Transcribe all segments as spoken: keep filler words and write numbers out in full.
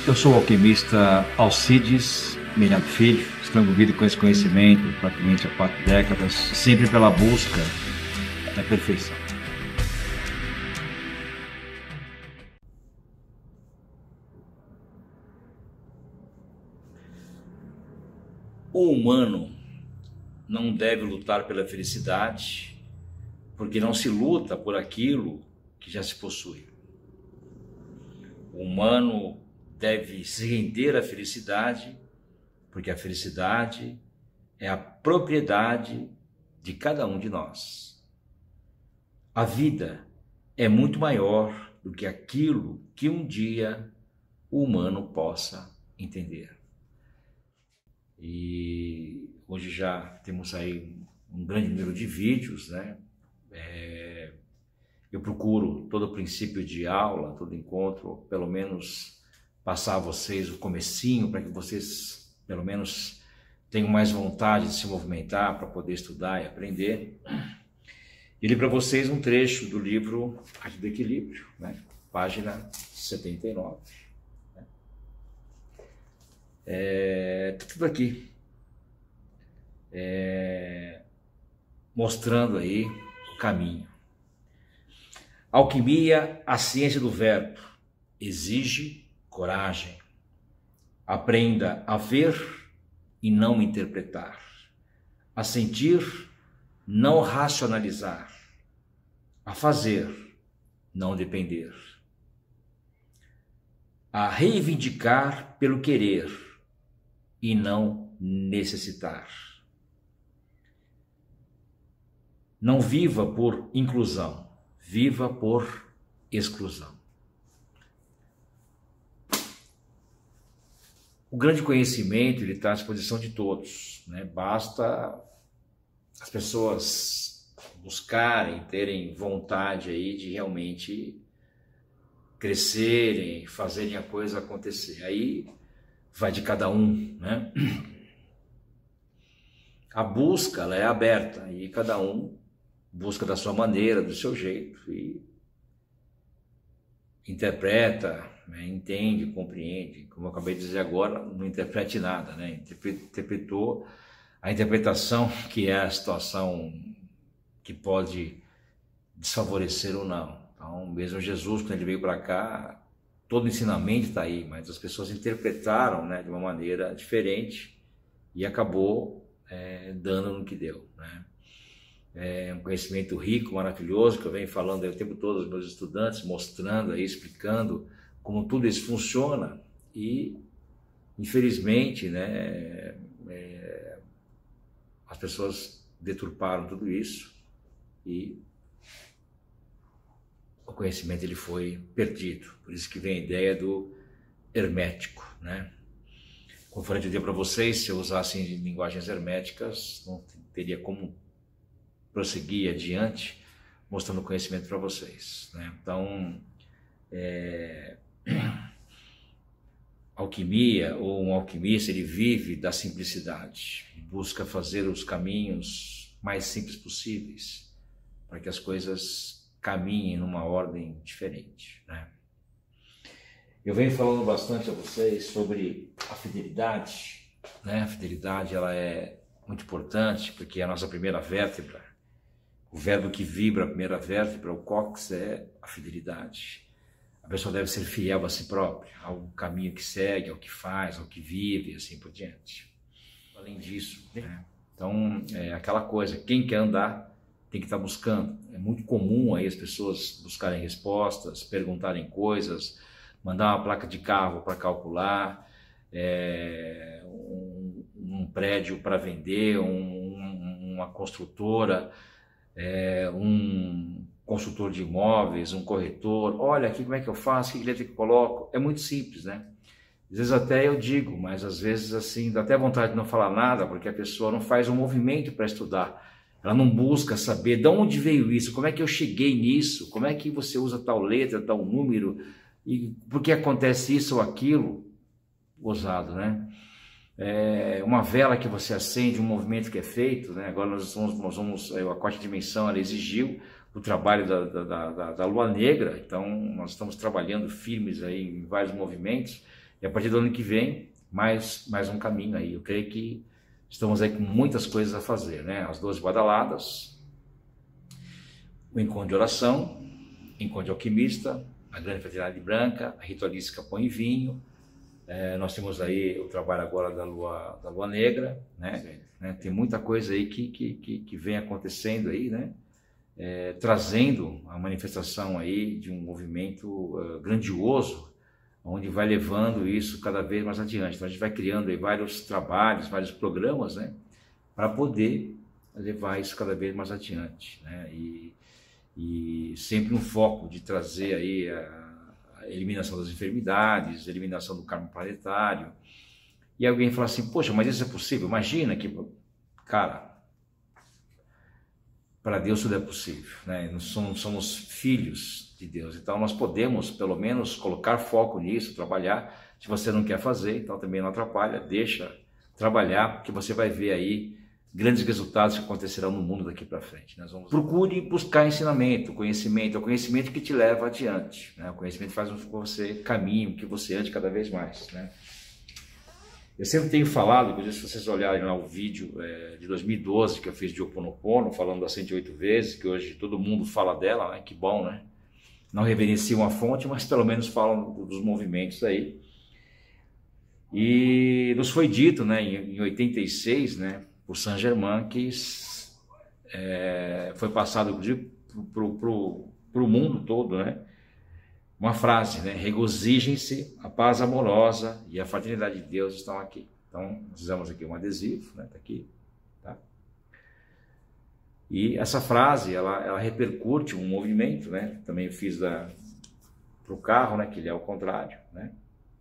Eu sou o alquimista Alcides Melhado Filho, estou envolvido com esse conhecimento praticamente há quatro décadas, sempre pela busca da perfeição. O humano não deve lutar pela felicidade, porque não se luta por aquilo que já se possui. O humano deve se render à felicidade, porque a felicidade é a propriedade de cada um de nós. A vida é muito maior do que aquilo que um dia o humano possa entender. E hoje já temos aí um grande número de vídeos, né? É, eu procuro todo princípio de aula, todo encontro, pelo menos passar a vocês o comecinho, para que vocês pelo menos tenham mais vontade de se movimentar para poder estudar e aprender. E li para vocês um trecho do livro Arte do Equilíbrio, né? Página setenta e nove. É, tá tudo aqui, é, mostrando aí o caminho. Alquimia, a ciência do verbo, exige coragem. Aprenda a ver e não interpretar, a sentir, não racionalizar, a fazer, não depender, a reivindicar pelo querer e não necessitar. Não viva por inclusão, viva por exclusão. O grande conhecimento ele está à disposição de todos, né? Basta as pessoas buscarem, terem vontade aí de realmente crescerem, fazerem a coisa acontecer. Aí vai de cada um, né? A busca ela é aberta e cada um busca da sua maneira, do seu jeito e interpreta, né? Entende, compreende. Como eu acabei de dizer agora, não interprete nada, né? Interpretou a interpretação que é a situação que pode desfavorecer ou não. Então, mesmo Jesus, quando ele veio para cá, todo o ensinamento está aí, mas as pessoas interpretaram, né, de uma maneira diferente e acabou é, dando no que deu, né? É um conhecimento rico, maravilhoso, que eu venho falando aí o tempo todo aos meus estudantes, mostrando aí, explicando como tudo isso funciona e, infelizmente, né, é, as pessoas deturparam tudo isso e o conhecimento ele foi perdido. Por isso que vem a ideia do hermético, né? Como eu falei um dia para vocês, se eu usasse linguagens herméticas, não teria como prosseguir adiante mostrando conhecimento para vocês, né? Então, é... alquimia ou um alquimista ele vive da simplicidade, busca fazer os caminhos mais simples possíveis para que as coisas caminhem numa ordem diferente, né? Eu venho falando bastante a vocês sobre a fidelidade, né? A fidelidade ela é muito importante porque é a nossa primeira vértebra. O verbo que vibra a primeira vértebra, o cóccix, é a fidelidade. A pessoa deve ser fiel a si própria, ao caminho que segue, ao que faz, ao que vive, e assim por diante. Além disso, né? Então, é aquela coisa, quem quer andar tem que estar buscando. É muito comum aí as pessoas buscarem respostas, perguntarem coisas, mandar uma placa de carro para calcular, é, um, um prédio para vender, um, uma construtora, É, um consultor de imóveis, um corretor, olha aqui como é que eu faço, que letra que eu coloco, é muito simples, né? Às vezes até eu digo, mas às vezes assim, dá até vontade de não falar nada, porque a pessoa não faz um movimento para estudar, ela não busca saber de onde veio isso, como é que eu cheguei nisso, como é que você usa tal letra, tal número, e por que acontece isso ou aquilo, ousado, né? É uma vela que você acende, um movimento que é feito, né? Agora nós vamos, nós vamos a quarta dimensão ela exigiu o trabalho da, da, da, da lua negra, então nós estamos trabalhando firmes aí em vários movimentos E a partir do ano que vem, mais, mais um caminho aí. Eu creio que estamos aí com muitas coisas a fazer, né? As doze badaladas, o encontro de oração, o encontro de alquimista, a grande fraternidade branca, a ritualística pão e vinho. É, nós temos aí o trabalho agora da lua, da lua negra, né? né? Tem muita coisa aí que, que, que, que vem acontecendo aí, né? É, trazendo a manifestação aí de um movimento uh, grandioso, onde vai levando isso cada vez mais adiante. Então a gente vai criando aí vários trabalhos, vários programas, né? Para poder levar isso cada vez mais adiante, né? E, e sempre no foco de trazer aí a eliminação das enfermidades, eliminação do karma planetário. E alguém fala assim, poxa, mas isso é possível? Imagina que, cara, para Deus tudo é possível, né? Nós somos, somos filhos de Deus, então nós podemos pelo menos colocar foco nisso, trabalhar. Se você não quer fazer, então também não atrapalha, deixa trabalhar, porque você vai ver aí grandes resultados que acontecerão no mundo daqui para frente. Nós vamos... Procure buscar ensinamento, conhecimento, é o conhecimento que te leva adiante, né? O conhecimento faz com que você caminhe, que você ande cada vez mais, né? Eu sempre tenho falado, inclusive se vocês olharem lá o vídeo é, de dois mil e doze que eu fiz de Ho'oponopono, falando das cento e oito vezes, que hoje todo mundo fala dela, né? Que bom, né? Não reverenciam a fonte, mas pelo menos falam dos movimentos aí. E nos foi dito, né, em oitenta e seis, né, por Saint Germain, que é, foi passado para o mundo todo, né, uma frase, né, regozijem-se, a paz amorosa e a fraternidade de Deus estão aqui. Então, nós fizemos aqui um adesivo, né, tá aqui, tá? E essa frase, ela, ela repercute um movimento, né, também fiz para o carro, né, que ele é ao contrário, né,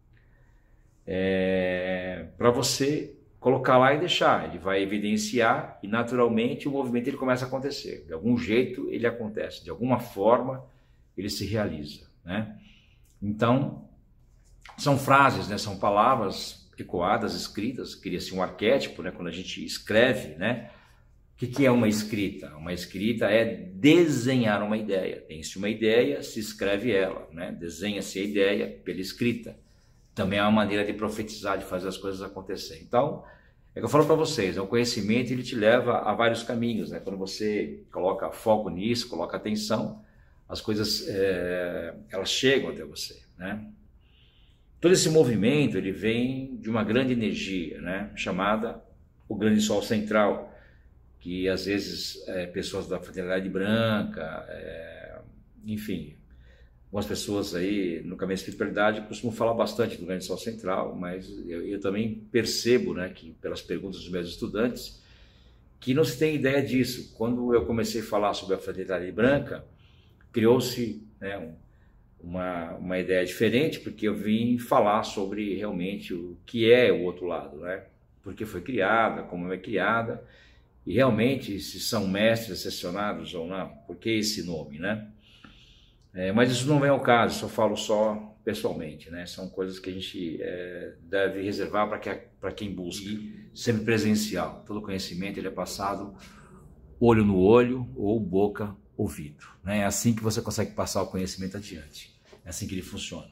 é, para você colocar lá e deixar, ele vai evidenciar e naturalmente o movimento ele começa a acontecer, de algum jeito ele acontece, de alguma forma ele se realiza, né? Então, são frases, né? São palavras ecoadas, escritas, cria-se um arquétipo, né? Quando a gente escreve, né? O que, que é uma escrita? Uma escrita é desenhar uma ideia, tem-se uma ideia, se escreve ela, né? Desenha-se a ideia pela escrita. Também é uma maneira de profetizar, de fazer as coisas acontecer. Então, é que eu falo para vocês, né? O conhecimento ele te leva a vários caminhos, né? Quando você coloca foco nisso, coloca atenção, as coisas é, elas chegam até você, né? Todo esse movimento ele vem de uma grande energia, né? Chamada o grande sol central, que às vezes é, pessoas da fraternidade branca, é, enfim, algumas pessoas aí no caminho da espiritualidade costumam falar bastante do grande sol central, mas eu, eu também percebo, né, que pelas perguntas dos meus estudantes, que não se tem ideia disso. Quando eu comecei a falar sobre a fraternidade branca, criou-se, né, um, uma, uma ideia diferente, porque eu vim falar sobre realmente o que é o outro lado, né? Porque foi criada, como é criada, e realmente se são mestres excepcionados ou não, por que esse nome, né? É, mas isso não vem ao caso, só falo só pessoalmente, né? São coisas que a gente é, deve reservar para que, para quem busca, sempre presencial. Todo conhecimento ele é passado olho no olho ou boca ouvido, né? É assim que você consegue passar o conhecimento adiante, é assim que ele funciona.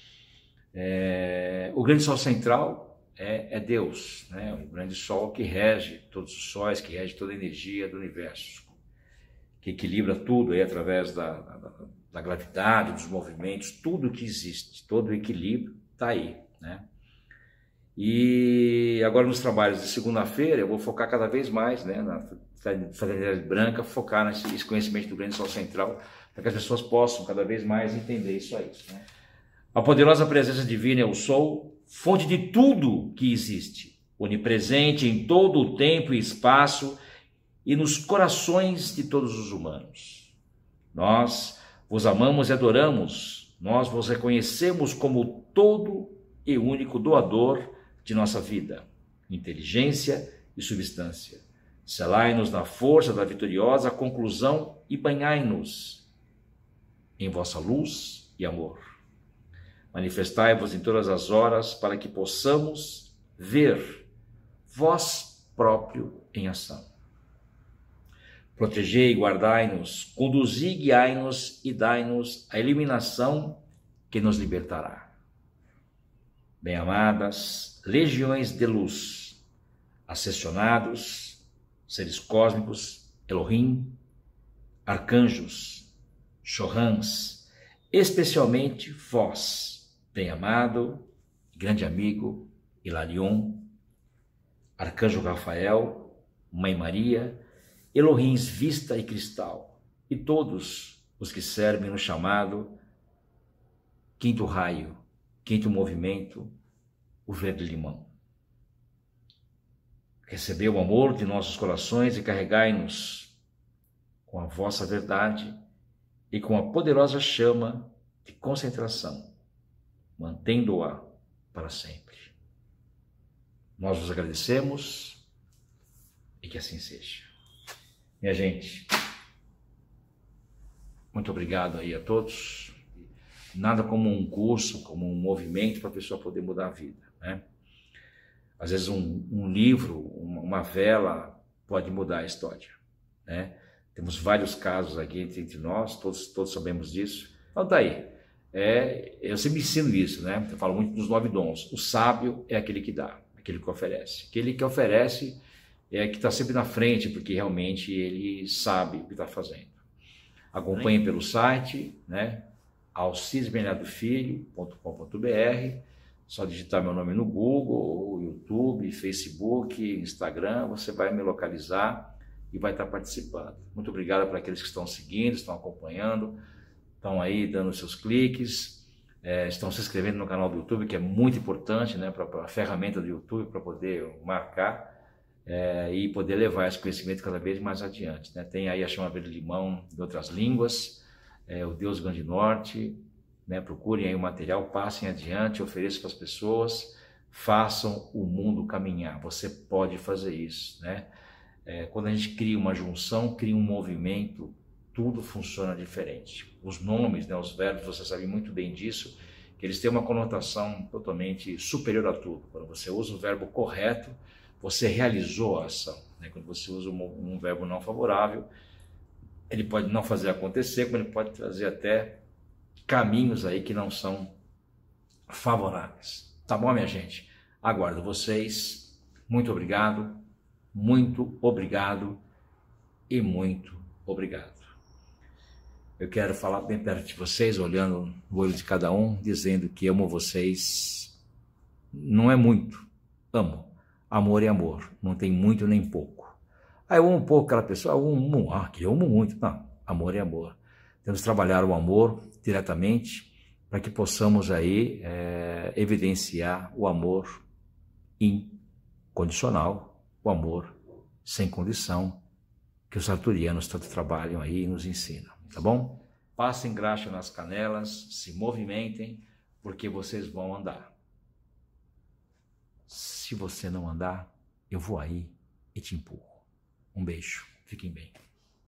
É, o grande sol central é, é Deus, né? O grande sol que rege todos os sóis, que rege toda a energia do universo, que equilibra tudo aí através da, da, da gravidade, dos movimentos, tudo que existe, todo o equilíbrio está aí, né? E agora nos trabalhos de segunda-feira eu vou focar cada vez mais, né, na fraternidade branca, focar nesse conhecimento do grande sol central, para que as pessoas possam cada vez mais entender isso aí, né? A poderosa presença divina é o Sol, fonte de tudo que existe, onipresente em todo o tempo e espaço e nos corações de todos os humanos. Nós vos amamos e adoramos, nós vos reconhecemos como todo e único doador de nossa vida, inteligência e substância. Selai-nos na força da vitoriosa conclusão e banhai-nos em vossa luz e amor. Manifestai-vos em todas as horas para que possamos ver vós próprio em ação. Protegei e guardai-nos, conduzi e guiai-nos e dai-nos a iluminação que nos libertará. bem-amadas, legiões de luz, ascensionados, seres cósmicos, Elohim, arcanjos, Chohans, especialmente vós, bem-amado, grande amigo, Hilarion, Arcanjo Rafael, Mãe Maria, Elohims Vista e Cristal, e todos os que servem no chamado quinto raio, quinto movimento, o verde-limão. Recebei o amor de nossos corações e carregai-nos com a vossa verdade e com a poderosa chama de concentração, mantendo-a para sempre. Nós vos agradecemos e que assim seja. Minha gente, muito obrigado aí a todos. Nada como um curso, como um movimento para a pessoa poder mudar a vida, né? Às vezes um, um livro, uma, uma vela pode mudar a história, né? Temos vários casos aqui entre, entre nós, todos, todos sabemos disso. Então tá aí. É, eu sempre ensino isso, né? Eu falo muito dos nove dons. O sábio é aquele que dá, aquele que oferece. Aquele que oferece é que está sempre na frente, porque realmente ele sabe o que está fazendo. Acompanhe pelo site, né? alcides bernardo filho ponto com ponto br. Só digitar meu nome no Google, YouTube, Facebook, Instagram, você vai me localizar e vai estar participando. Muito obrigado para aqueles que estão seguindo, estão acompanhando, estão aí dando seus cliques, é, estão se inscrevendo no canal do YouTube, que é muito importante, né, para a ferramenta do YouTube, para poder marcar é, e poder levar esse conhecimento cada vez mais adiante, né? Tem aí a chama verde-limão de outras línguas, é, o Deus Grande Norte, né? Procurem aí o material, passem adiante, ofereçam para as pessoas, façam o mundo caminhar. Você pode fazer isso, né? É, quando a gente cria uma junção, cria um movimento, tudo funciona diferente. Os nomes, né, os verbos, você sabe muito bem disso, que eles têm uma conotação totalmente superior a tudo. Quando você usa o verbo correto, você realizou a ação, né? Quando você usa um, um verbo não favorável, ele pode não fazer acontecer, como ele pode trazer até caminhos aí que não são favoráveis. Tá bom, minha gente? Aguardo vocês. Muito obrigado, muito obrigado e muito obrigado. Eu quero falar bem perto de vocês, olhando no olho de cada um, dizendo que amo vocês. Não é muito, amo. Amor é amor, não tem muito nem pouco. Ah, eu amo um pouco aquela pessoa, eu amo, ah, que eu amo muito. Não, amor é amor. Temos que trabalhar o amor diretamente para que possamos aí é, evidenciar o amor incondicional, o amor sem condição, que os arturianos tanto trabalham aí e nos ensinam, tá bom? Passem graxa nas canelas, se movimentem, porque vocês vão andar. Se você não andar, eu vou aí e te empurro. Um beijo, fiquem bem.